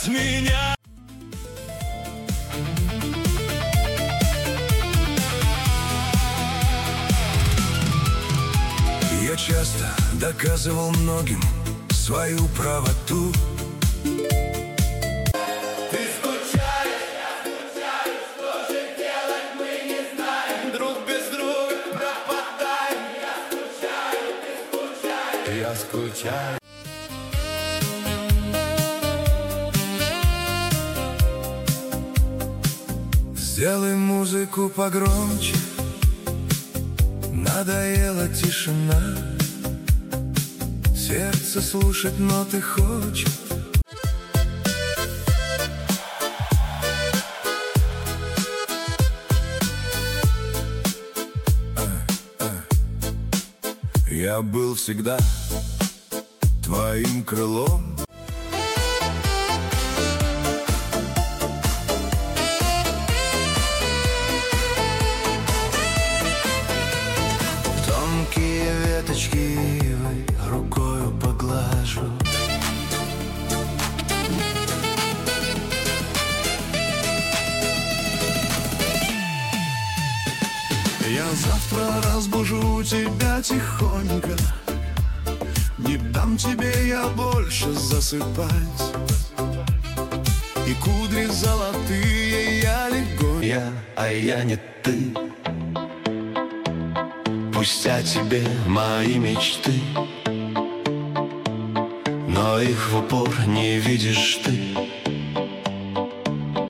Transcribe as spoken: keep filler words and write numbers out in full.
от меня. Я часто доказывал многим свою правоту. Ты скучаешь, я скучаю, что же делать мы не знаем. Друг без друга пропадаем. Я скучаю, ты скучаешь, я скучаю. Сделай музыку погромче, надоела тишина. Сердце слушать ноты хочет. а, а. Я был всегда твоим крылом. Тонкие веточки ивы рукою поглажу. Я завтра разбужу тебя тихонько, не дам тебе я больше засыпать, и кудри золотые я легонько. Я, а я не ты. Пусть о тебе мои мечты, но их в упор не видишь ты.